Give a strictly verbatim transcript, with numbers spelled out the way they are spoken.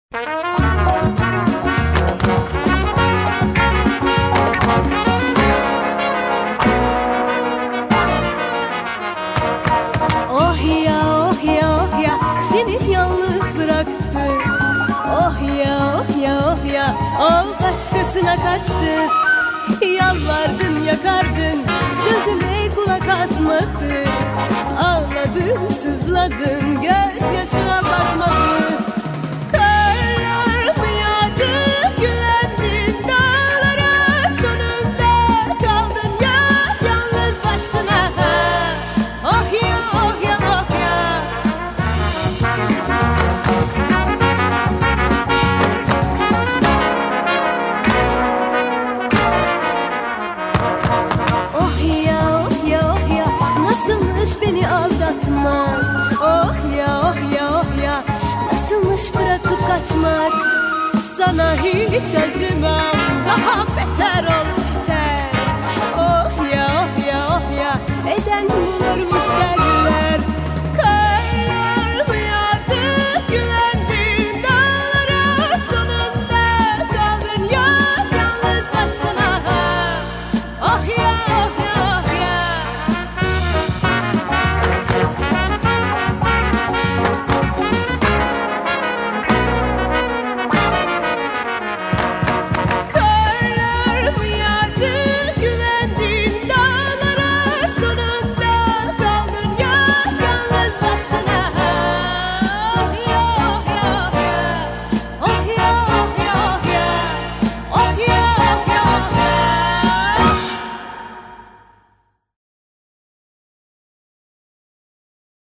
Oh ya oh ya oh ya seni yalnız bıraktı. Oh ya oh ya oh ya o başkasına kaçtı. Yalvardın yakardın sözüme kulak asmadı. Ağladın sızladın gözyaşına bakmadı. Karlar mı yağdı güvendin dağlara. Sonunda kaldın ya yalnız başına. Oh ya oh ya oh ya. Oh ya oh ya oh ya nasılmış beni aldatmak. Oh ya oh ya oh ya nasılmış bırakıp kaçmak. Sana hiç acımam daha beter ol.